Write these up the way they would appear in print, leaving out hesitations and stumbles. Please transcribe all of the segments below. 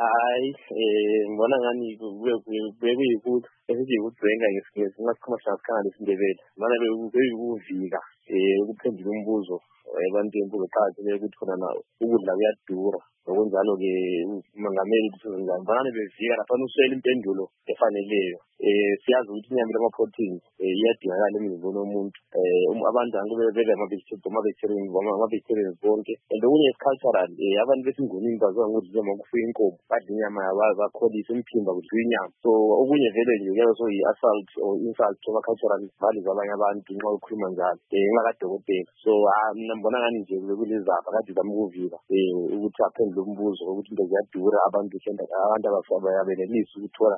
Hayi, ngibona ngani bekuyikuthi esithi ukudzenga ngesikhuluma sikhangana lesindebele mana bekuvika ukuphendula umbuzo ebantwini kuzoqakathekile ukuthi khona na ukudla kuyadura ngokunjalo-ke umongameli ukuthi njani banane bevika lapha uswele impendulo efaneleyo. Siyazi ukuthi inyama lama-proteins iyadingakala emzimbeni womuntu. Abantu angeke bedle ama-vegetarians bonke, and okunye is-cultural. Abantu besingonini baziwa ngokuthi njengoba kufuya inkomo badla inyama yabo bakholisa imphimba kudliwa inyama. So okunye vele nje kuyabe so yi-assault or insult kuma-cultural values abanye abantu nxa ukhuluma njalo nxa kadokotela. So mina mbona ngani nje kulizaba kade zama ukuvika ukuthi aphendule umbuzo ukuthi into ziyadura, abantu abenelisi ukuthola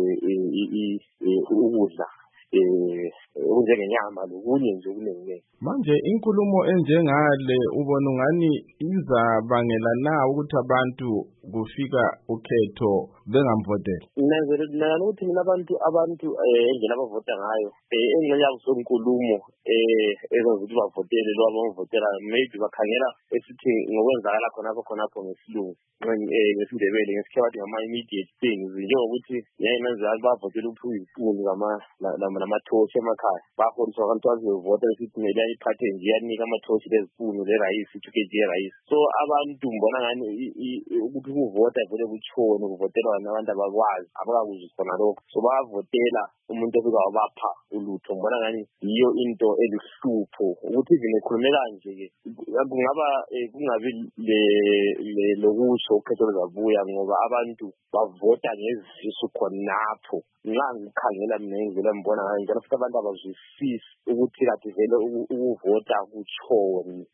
ukudla okunjengenyama lokunye nje okunenginengi. Manje inkulumo enjengale ubona ungani izabangela na ukuthi abantu kufika ukhetho bengamvotela? Nanzelela ukuthi mina abantu endlela abavota ngayo engiyabo sonkulumo ezokuthi bavotele lo abavotela maybe bakhangela esithi ngokwenzakala khonapho ngesilungu ngesindebele ngesikhathi bathi ngama-immediate things, njengokuthi yayinanzeka bavotela ukuphiwa izipuni namathoshi emakhaya. Baholiswa abantu bazovota besithi kumele ayiphathe nje iyanika amathoshi lezipuni lerayisi 2 kg yerayisi. So abantu mbona ngani ukuthi ukuvota vele kutshone kuvotelwa abantu abakwazi abakakuzwi khona lokho, so bayavotela umuntu ofika wabapha ulutho. Mbona ngani yiyo into elihlupho ukuthi ivine khulume kanje-ke kungabi lokusho ukhetho luzabuya ngoba abantu bavota ngezifiso khonapho. Nxa ngikhangela mina ngendlela mbona ngayo njalo futhi abantu abazwisisi ukuthi kade vele ukuvota kutshoni